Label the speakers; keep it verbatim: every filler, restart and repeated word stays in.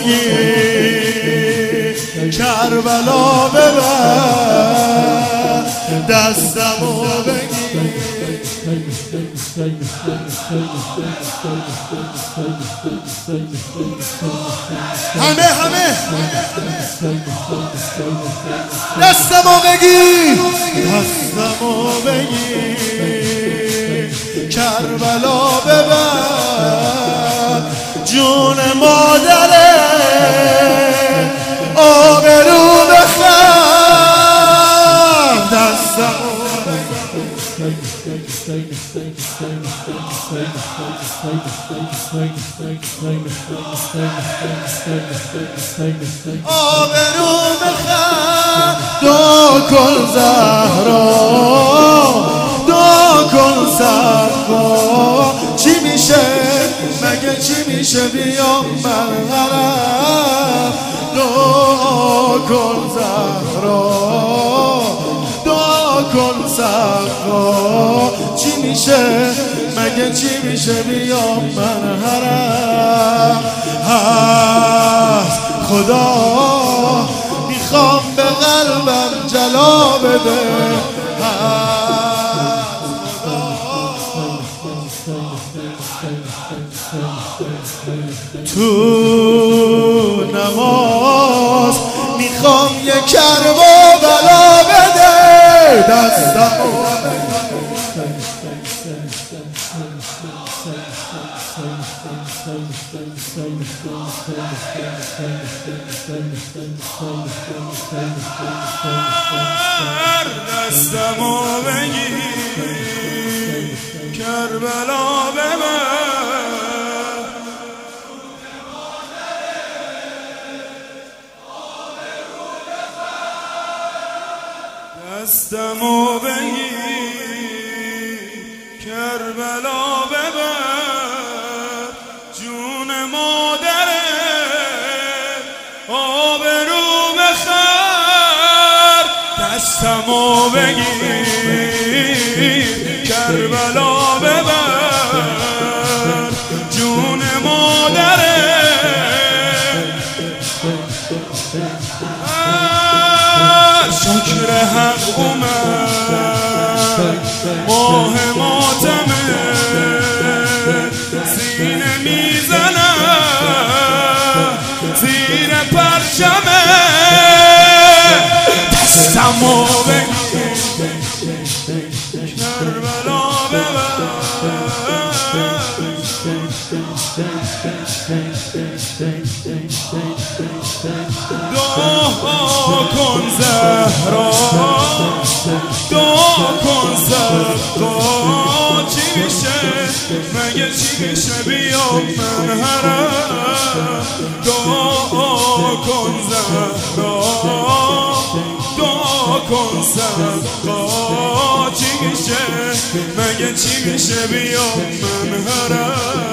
Speaker 1: بگیر کربلا ببر دستمو بگیر همه همه دستمو بگیر دستمو بگیر کربلا ببر جون مادره آبرو بخر دستمو آبرو بخر دعا کن زهرا دعا کن صفا چی میشه مگه چی میشه بیام من غرب دعا کن زهرا دعا کن صفا چی میشه مگه چی میشه بیام من حرم هست خدا میخوام به قلبم جلا بده تو نماز میخوام یه کرب و بلا بده دستمو دستمو بگیر کربلا ببر دستمو بگیر کربلا ببر جون مادره آبرو بخر دستمو بگیر کربلا ببر جون مادره شکر حق اومد ماه ماتمه سینه میزنم زیر پرچمه دستمو بگیر کربلا ببر دعا کن زهرا دعا کن صفا چی میشه مگه چی میشه بیام من حرم دعا کن زهرا دعا کن صفا چی میشه مگه چی میشه بیام من حرم